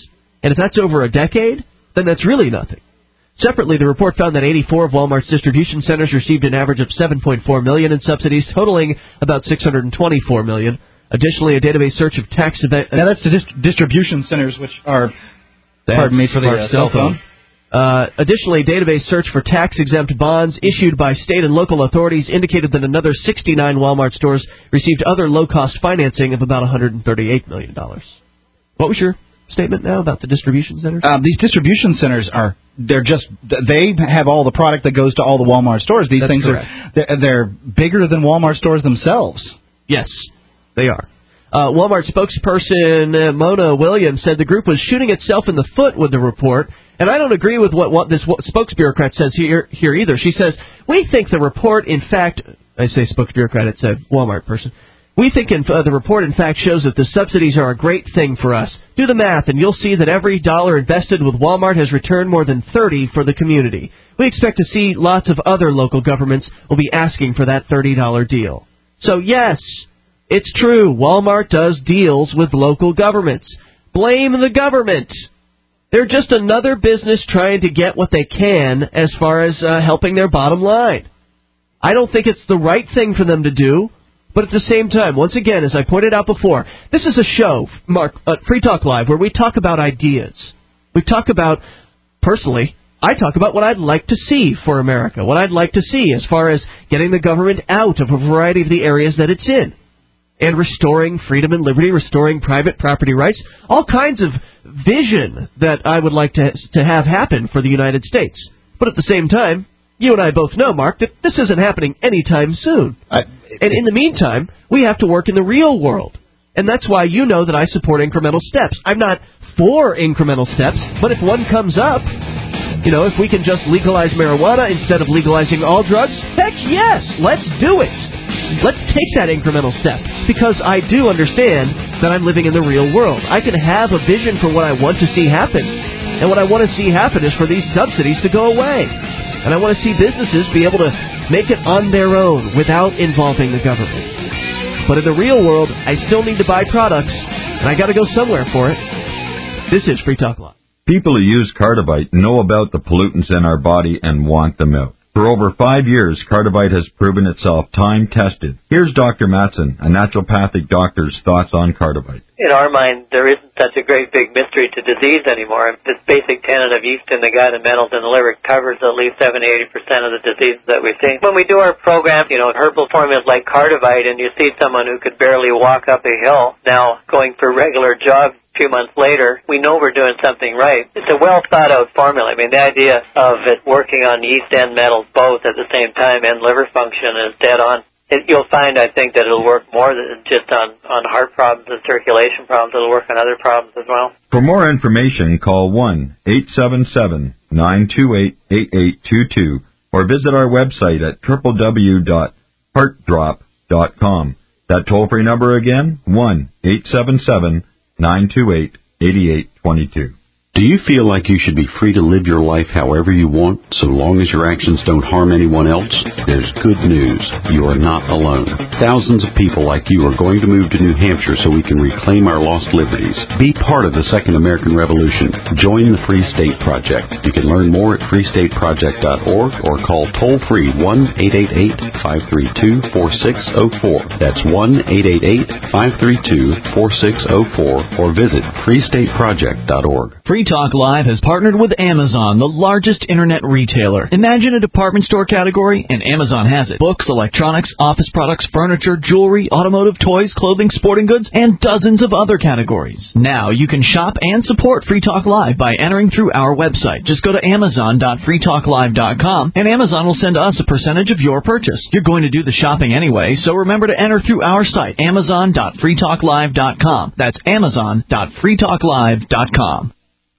And if that's over a decade, then that's really nothing. Separately, the report found that eighty-four of Walmart's distribution centers received an average of seven point four million dollars in subsidies, totaling about six hundred twenty-four million dollars. Additionally, a database search of tax event... Now, that's the dist- distribution centers, which are... That's pardon me for the uh, cell phone. Uh, additionally, database search for tax-exempt bonds issued by state and local authorities indicated that another sixty-nine Walmart stores received other low-cost financing of about one hundred thirty-eight million dollars. What was your statement now about the distribution centers? Uh, these distribution centers are... They're just, they have all the product that goes to all the Walmart stores. These That's things correct. are, they're, they're bigger than Walmart stores themselves. Yes, they are. Uh, Walmart spokesperson uh, Mona Williams said the group was shooting itself in the foot with the report, and I don't agree with what, what this spokesbureaucrat says here, here either. She says, we think the report, in fact, I say spokesbureaucrat, it's a Walmart person, we think in, uh, the report, in fact, shows that the subsidies are a great thing for us. Do the math, and you'll see that every dollar invested with Walmart has returned more than thirty for the community. We expect to see lots of other local governments will be asking for that thirty dollar deal. So, yes, it's true. Walmart does deals with local governments. Blame the government. They're just another business trying to get what they can as far as uh, helping their bottom line. I don't think it's the right thing for them to do. But at the same time, once again, as I pointed out before, this is a show, Mark, uh, Free Talk Live, where we talk about ideas. We talk about, personally, I talk about what I'd like to see for America, what I'd like to see as far as getting the government out of a variety of the areas that it's in, and restoring freedom and liberty, restoring private property rights, all kinds of vision that I would like to to have happen for the United States. But at the same time, you and I both know, Mark, that this isn't happening anytime soon. I, and in the meantime, we have to work in the real world. And that's why you know that I support incremental steps. I'm not for incremental steps, but if one comes up, you know, if we can just legalize marijuana instead of legalizing all drugs, heck yes, let's do it. Let's take that incremental step, because I do understand that I'm living in the real world. I can have a vision for what I want to see happen. And what I want to see happen is for these subsidies to go away. And I want to see businesses be able to make it on their own without involving the government. But in the real world, I still need to buy products, and I got to go somewhere for it. This is Free Talk Live. People who use Cardivite know about the pollutants in our body and want them out. For over five years, Cardivite has proven itself time-tested. Here's Doctor Matson, a naturopathic doctor's thoughts on Cardivite. In our mind, there isn't such a great big mystery to disease anymore. This basic tenet of yeast in the gut and metals in the liver covers at least seventy to eighty percent of the diseases that we see. When we do our program, you know, herbal formulas like Cardivite, and you see someone who could barely walk up a hill now going for regular jogs a few months later, we know we're doing something right. It's a well-thought-out formula. I mean, the idea of it working on yeast and metals both at the same time and liver function is dead on. It, you'll find, I think, that it'll work more than just on, on heart problems and circulation problems. It'll work on other problems as well. For more information, call one eight seven seven, nine two eight, eight eight two two or visit our website at w w w dot heart drop dot com. That toll-free number again, one eight seven seven, nine two eight, eight eight two two. Do you feel like you should be free to live your life however you want, so long as your actions don't harm anyone else? There's good news. You are not alone. Thousands of people like you are going to move to New Hampshire so we can reclaim our lost liberties. Be part of the Second American Revolution. Join the Free State Project. You can learn more at free state project dot org or call toll-free one eight eight eight, five three two, four six zero four. That's one eight eight eight, five three two, four six zero four or visit free state project dot org. Free Talk Live has partnered with Amazon, the largest internet retailer. Imagine a department store category, and Amazon has it. Books, electronics, office products, furniture, jewelry, automotive, toys, clothing, sporting goods, and dozens of other categories. Now you can shop and support Free Talk Live by entering through our website. Just go to amazon dot free talk live dot com, and Amazon will send us a percentage of your purchase. You're going to do the shopping anyway, so remember to enter through our site, amazon dot free talk live dot com. That's amazon dot free talk live dot com.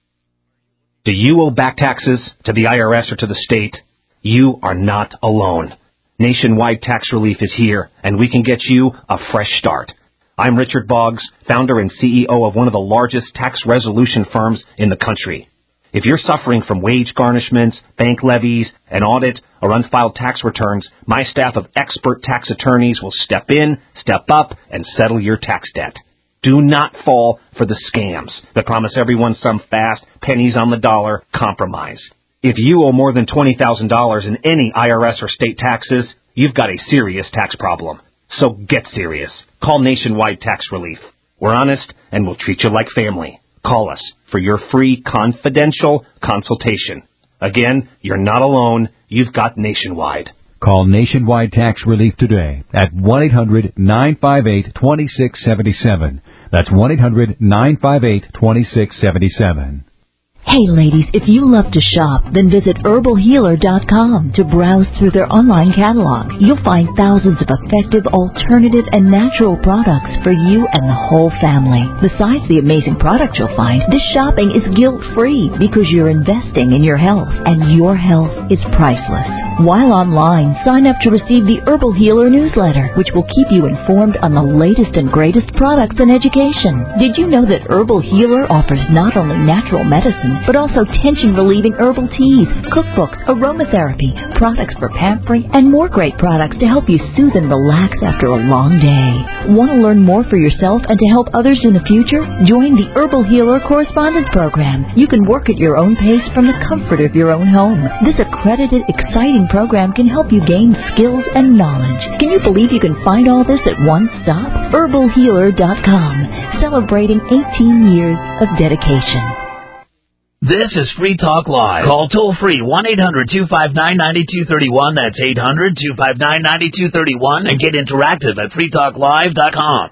Do you owe back taxes to the I R S or to the state? You are not alone. Nationwide tax relief is here, and we can get you a fresh start. I'm Richard Boggs, founder and C E O of one of the largest tax resolution firms in the country. If you're suffering from wage garnishments, bank levies, an audit, or unfiled tax returns, my staff of expert tax attorneys will step in, step up, and settle your tax debt. Do not fall for the scams that promise everyone some fast, pennies on the dollar compromise. If you owe more than twenty thousand dollars in any I R S or state taxes, you've got a serious tax problem. So get serious. Call Nationwide Tax Relief. We're honest, and we'll treat you like family. Call us for your free confidential consultation. Again, you're not alone. You've got Nationwide. Call Nationwide Tax Relief today at one eight hundred nine five eight two six seven seven. That's one eight hundred nine five eight two six seven seven. Hey ladies, if you love to shop, then visit herbal healer dot com to browse through their online catalog. You'll find thousands of effective, alternative, and natural products for you and the whole family. Besides the amazing products you'll find, this shopping is guilt-free because you're investing in your health, and your health is priceless. While online, sign up to receive the Herbal Healer newsletter, which will keep you informed on the latest and greatest products and education. Did you know that Herbal Healer offers not only natural medicine, but also tension-relieving herbal teas, cookbooks, aromatherapy, products for pampering, and more great products to help you soothe and relax after a long day. Want to learn more for yourself and to help others in the future? Join the Herbal Healer Correspondence Program. You can work at your own pace from the comfort of your own home. This accredited, exciting program can help you gain skills and knowledge. Can you believe you can find all this at one stop? herbal healer dot com, celebrating eighteen years of dedication. This is Free Talk Live. Call toll-free one eight hundred two five nine nine two three one. That's eight hundred two five nine nine two three one. And get interactive at free talk live dot com.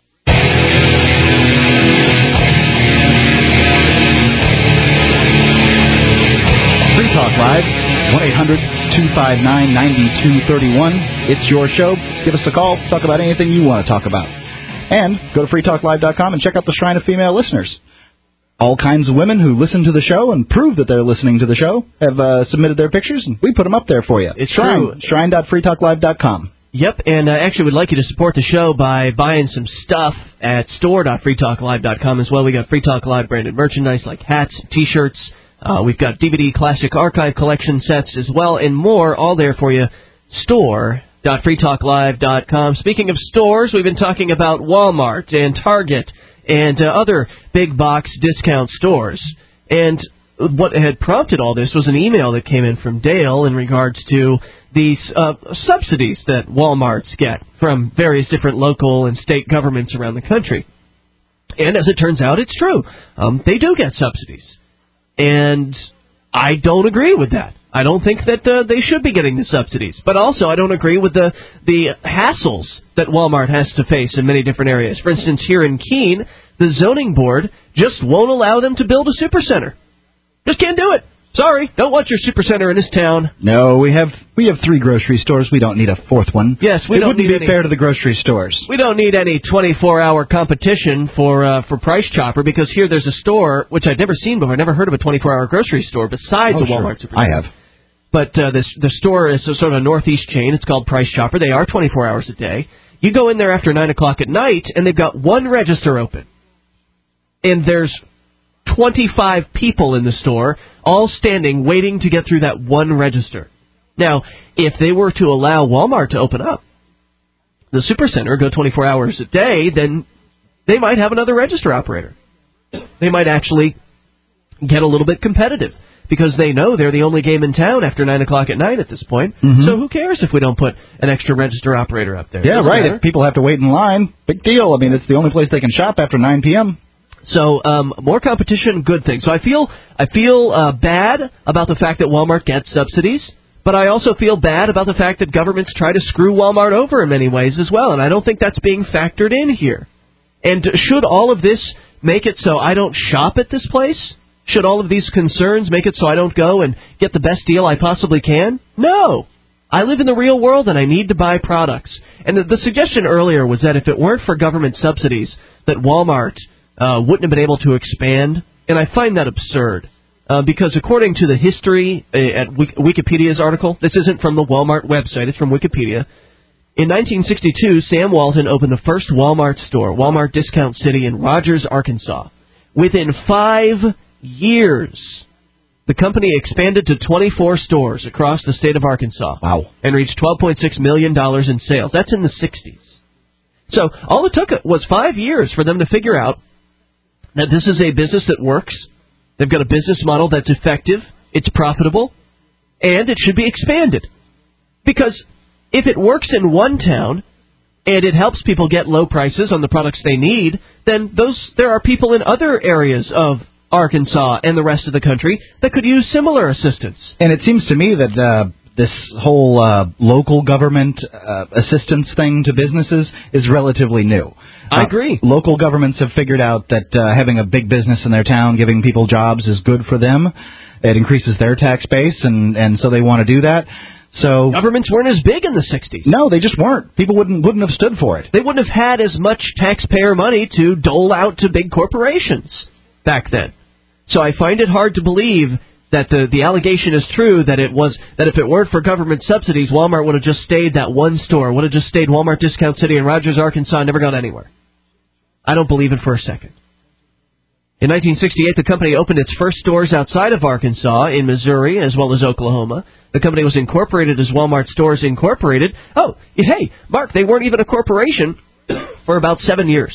Free Talk Live, one eight hundred two five nine nine two three one. It's your show. Give us a call. Talk about anything you want to talk about. And go to free talk live dot com and check out the Shrine of Female Listeners. All kinds of women who listen to the show and prove that they're listening to the show have uh, submitted their pictures, and we put them up there for you. It's Shrine, true. shrine dot free talk live dot com. Yep, and uh, actually would like you to support the show by buying some stuff at store dot free talk live dot com as well. We got Free Talk Live branded merchandise like hats, T-shirts. Uh, we've got D V D Classic Archive Collection sets as well, and more, all there for you. store dot free talk live dot com. Speaking of stores, we've been talking about Walmart and Target and uh, other big box discount stores. And what had prompted all this was an email that came in from Dale in regards to these uh, subsidies that Walmarts get from various different local and state governments around the country. And as it turns out, it's true. Um, they do get subsidies. And I don't agree with that. I don't think that uh, they should be getting the subsidies. But also, I don't agree with the the hassles that Walmart has to face in many different areas. For instance, here in Keene, the zoning board just won't allow them to build a supercenter. Just can't do it. Sorry, don't want your supercenter in this town. No, we have we have three grocery stores. We don't need a fourth one. Yes, we it don't wouldn't need be any, fair to the grocery stores. We don't need any twenty-four hour competition for uh, for Price Chopper, because here there's a store, which I'd never seen before. I've never heard of a twenty-four hour grocery store besides oh, a Walmart sure. supercenter. I have. But uh, this the store is a sort of a northeast chain. It's called Price Chopper. They are twenty-four hours a day. You go in there after nine o'clock at night, and they've got one register open. And there's twenty-five people in the store, all standing, waiting to get through that one register. Now, if they were to allow Walmart to open up, the supercenter, go twenty-four hours a day, then they might have another register operator. They might actually get a little bit competitive, because they know they're the only game in town after nine o'clock at night at this point. Mm-hmm. So who cares if we don't put an extra register operator up there? Yeah, Doesn't right. matter. If people have to wait in line, big deal. I mean, it's the only place they can shop after nine p.m. So um, more competition, good thing. So I feel I feel uh, bad about the fact that Walmart gets subsidies, but I also feel bad about the fact that governments try to screw Walmart over in many ways as well, and I don't think that's being factored in here. And should all of this make it so I don't shop at this place? Should all of these concerns make it so I don't go and get the best deal I possibly can? No. I live in the real world, and I need to buy products. And the, the suggestion earlier was that if it weren't for government subsidies, that Walmart uh, wouldn't have been able to expand. And I find that absurd. Uh, because according to the history uh, at Wik- Wikipedia's article, this isn't from the Walmart website, it's from Wikipedia. In nineteen sixty-two, Sam Walton opened the first Walmart store, Walmart Discount City in Rogers, Arkansas. Within five years, the company expanded to twenty-four stores across the state of Arkansas. Wow. And reached twelve point six million dollars in sales. That's in the sixties. So all it took was five years for them to figure out that this is a business that works. They've got a business model that's effective, it's profitable, and it should be expanded. Because if it works in one town and it helps people get low prices on the products they need, then those there are people in other areas of Arkansas and the rest of the country that could use similar assistance. And it seems to me that uh, this whole uh, local government uh, assistance thing to businesses is relatively new. I agree. Uh, local governments have figured out that uh, having a big business in their town, giving people jobs, is good for them. It increases their tax base, and, and so they want to do that. So governments weren't as big in the sixties. No, they just weren't. People wouldn't wouldn't have stood for it. They wouldn't have had as much taxpayer money to dole out to big corporations back then. So I find it hard to believe that the the allegation is true that it was that if it weren't for government subsidies, Walmart would have just stayed that one store, would have just stayed Walmart Discount City in Rogers, Arkansas, and never gone anywhere. I don't believe it for a second. In nineteen sixty-eight, the company opened its first stores outside of Arkansas, in Missouri, as well as Oklahoma. The company was incorporated as Walmart Stores Incorporated. Oh, hey, Mark, they weren't even a corporation for about seven years.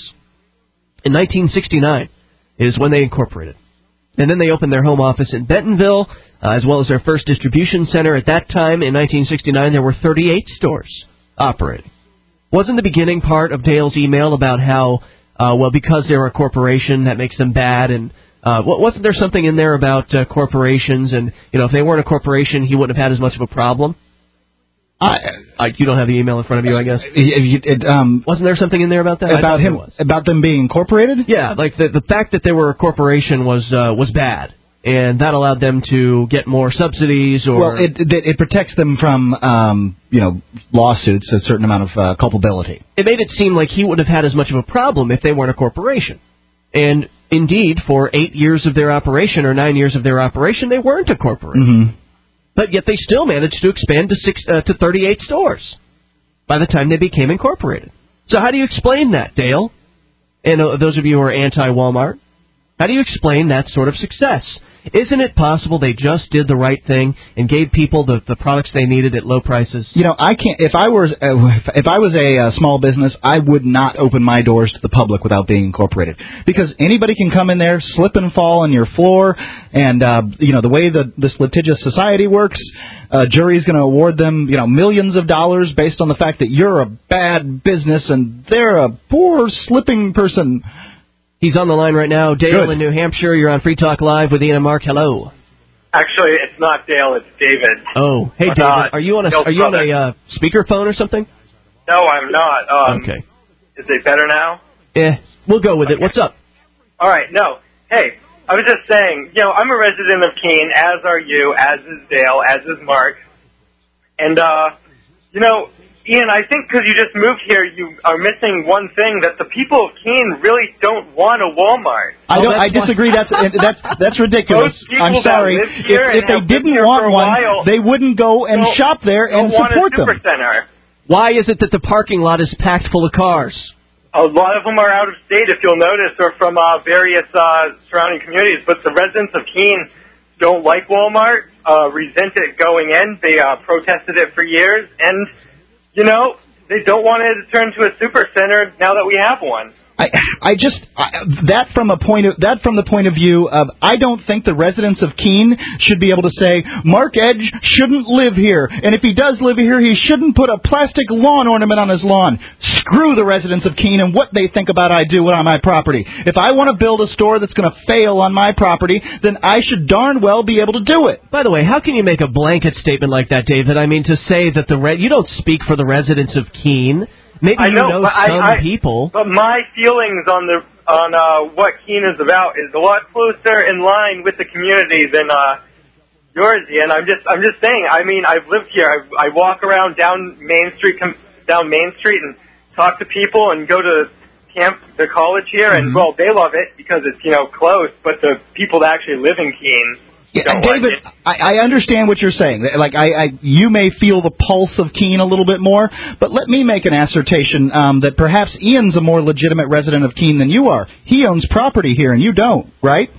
In nineteen sixty-nine is when they incorporated. And then they opened their home office in Bentonville, uh, as well as their first distribution center. At that time, in nineteen sixty-nine, there were thirty-eight stores operating. Wasn't the beginning part of Dale's email about how, uh, well, because they're a corporation, that makes them bad, and uh, wasn't there something in there about uh, corporations, and, you know, if they weren't a corporation, he wouldn't have had as much of a problem? I, I, you don't have the email in front of you, I guess. It, it, um, Wasn't there something in there about that? About him, about them being incorporated? Yeah, like the the fact that they were a corporation was uh, was bad, and that allowed them to get more subsidies. Or well, it it, it protects them from um, you know lawsuits, a certain amount of uh, culpability. It made it seem like he wouldn't have had as much of a problem if they weren't a corporation, and indeed, for eight years of their operation or nine years of their operation, they weren't a corporation. Mm-hmm. But yet they still managed to expand to six uh, to thirty-eight stores by the time they became incorporated. So how do you explain that, Dale? And uh, those of you who are anti-Walmart, how do you explain that sort of success? Isn't it possible they just did the right thing and gave people the, the products they needed at low prices? You know, I can't. If I was uh, if I was a uh, small business, I would not open my doors to the public without being incorporated, because anybody can come in there, slip and fall on your floor, and uh, you know the way that this litigious society works, a jury's going to award them you know millions of dollars based on the fact that you're a bad business and they're a poor slipping person. He's on the line right now. Dale Good. in New Hampshire. You're on Free Talk Live with Ian and Mark. Hello. Actually, it's not Dale. It's David. Oh, hey, But, David. uh, Are you on a Dale's Are you on brother. a uh, speakerphone or something? No, I'm not. Um, Okay. Is it better now? Yeah, we'll go with it. What's up? All right. No. Hey, I was just saying, you know, I'm a resident of Keene, as are you, as is Dale, as is Mark. And, uh, you know, Ian, I think because you just moved here, you are missing one thing, that the people of Keene really don't want a Walmart. I don't. I disagree. That's that's that's ridiculous. Most people I'm sorry. that live here If, if and they have lived didn't here want for a one, while they wouldn't go and don't- shop there and don't want a support them. supercenter. Why is it that the parking lot is packed full of cars? A lot of them are out of state, if you'll notice, or from uh, various uh, surrounding communities. But the residents of Keene don't like Walmart, uh, resent it going in. They uh, protested it for years, and you know they don't want it to turn to a supercenter now that we have one. I, I just I, that from a point of that from the point of view of I don't think the residents of Keene should be able to say Mark Edge shouldn't live here, and if he does live here, he shouldn't put a plastic lawn ornament on his lawn. Screw the residents of Keene and what they think about I do on my property. If I want to build a store that's going to fail on my property, then I should darn well be able to do it. By the way, how can you make a blanket statement like that, David? I mean, to say that the re- you don't speak for the residents of Keene. Maybe I you know, know but some I, I, people. But my feelings on the on uh, what Keene is about is a lot closer in line with the community than uh, yours, Ian. I'm just I'm just saying. I mean, I've lived here. I, I walk around down Main Street, com- down Main Street, and talk to people, and go to camp, the college here, and Mm-hmm. well, they love it because it's you know close. But the people that actually live in Keene. Yeah, don't David, like it. I, I understand what you're saying. Like, I, I, you may feel the pulse of Keene a little bit more, but let me make an assertion um, that perhaps Ian's a more legitimate resident of Keene than you are. He owns property here, and you don't, right?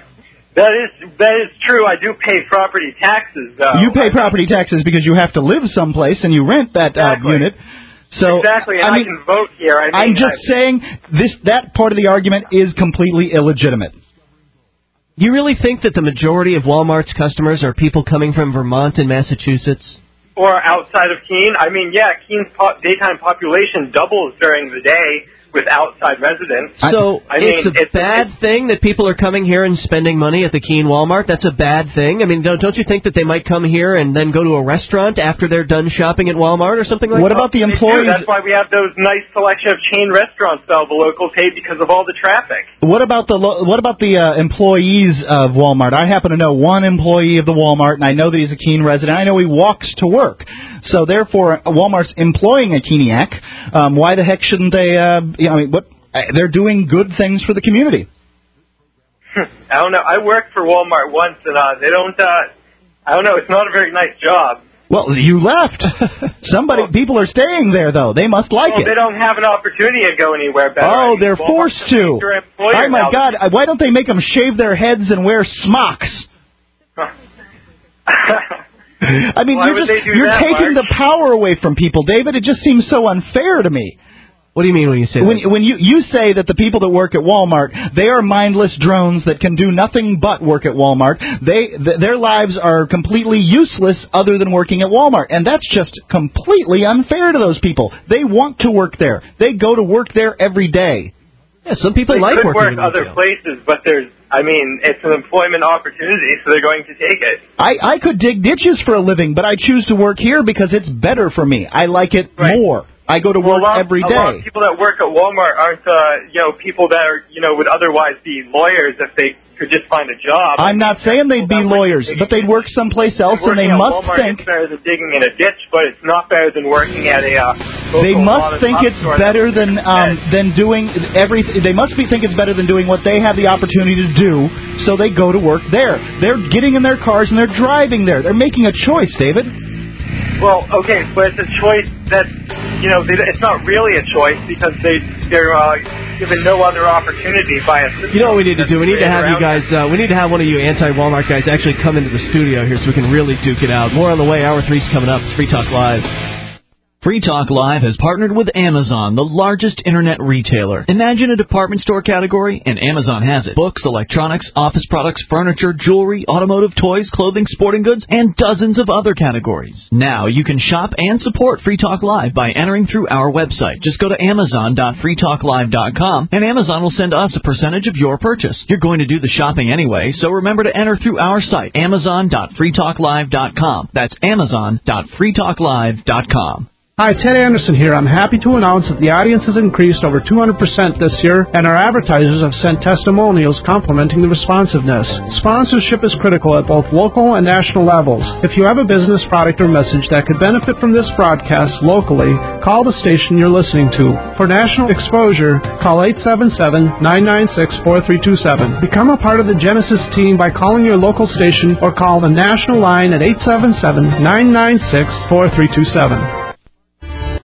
That is that is true. I do pay property taxes, though. You pay property taxes because you have to live someplace, and you rent that uh, Exactly. unit. So exactly, and I, I, mean, can vote here. I mean, I'm just I, saying this that part of the argument is completely illegitimate. You really think that the majority of Walmart's customers are people coming from Vermont and Massachusetts? Or outside of Keene. I mean, yeah, Keene's po- daytime population doubles during the day with outside residents. So I mean, it's a it's, bad it's, thing that people are coming here and spending money at the Keene Walmart? That's a bad thing? I mean, don't, don't you think that they might come here and then go to a restaurant after they're done shopping at Walmart or something like what that? What about the they employees? do. That's why we have those nice selection of chain restaurants that all the locals hate because of all the traffic. What about the lo- what about the uh, employees of Walmart? I happen to know one employee of the Walmart, and I know that he's a Keene resident. I know he walks to work. So therefore, Walmart's employing a Keeniac. Um, why the heck shouldn't they? Uh, you know, I mean, what? They're doing good things for the community. I don't know. I worked for Walmart once, and uh, they don't. Uh, I don't know. It's not a very nice job. Well, you left. Somebody, well, people are staying there though. They must like well, it. They don't have an opportunity to go anywhere better. Oh, I mean, they're Walmart's forced to. Oh my God! Why don't they make them shave their heads and wear smocks? I mean, Why you're would just they do you're that, taking Mark? the power away from people, David. It just seems so unfair to me. What do you mean when you say when, that? When you, you say that the people that work at Walmart, they are mindless drones that can do nothing but work at Walmart. They th- Their lives are completely useless other than working at Walmart. And that's just completely unfair to those people. They want to work there. They go to work there every day. Yeah, some people they like could working work other retail. places, but there's, I mean, it's an employment opportunity, so they're going to take it. I, I could dig ditches for a living, but I choose to work here because it's better for me. I like it Right. more. I go to Well, work a lot, every A lot day. of people that work at Walmart aren't, uh, you know, people that are, you know, would otherwise be lawyers if they could just find a job. I'm not saying they'd be lawyers, but they'd work someplace else, and they Working at must Walmart think is better than digging in a ditch, but it's not better than working at a. Uh, they local must mom and think pop it's store better that- than um, than doing every. They must be think it's better than doing what they have the opportunity to do. So they go to work there. They're getting in their cars and they're driving there. They're making a choice, David. Well, okay, but it's a choice that, you know, they, it's not really a choice because they, they're uh, given no other opportunity by a system. You know what we need to do? We need to have you around guys, uh, we need to have one of you anti-Walmart guys actually come into the studio here so we can really duke it out. More on the way. Hour three's coming up. It's Free Talk Live. Free Talk Live has partnered with Amazon, the largest internet retailer. Imagine a department store category, and Amazon has it. Books, electronics, office products, furniture, jewelry, automotive, toys, clothing, sporting goods, and dozens of other categories. Now you can shop and support Free Talk Live by entering through our website. Just go to amazon dot free talk live dot com, and Amazon will send us a percentage of your purchase. You're going to do the shopping anyway, so remember to enter through our site, amazon dot free talk live dot com. That's amazon dot free talk live dot com. Hi, Ted Anderson here. I'm happy to announce that the audience has increased over two hundred percent this year, and our advertisers have sent testimonials complimenting the responsiveness. Sponsorship is critical at both local and national levels. If you have a business, product, or message that could benefit from this broadcast locally, call the station you're listening to. For national exposure, call eight seven seven, nine nine six, four three two seven. Become a part of the Genesis team by calling your local station or call the national line at eight seven seven, nine nine six, four three two seven.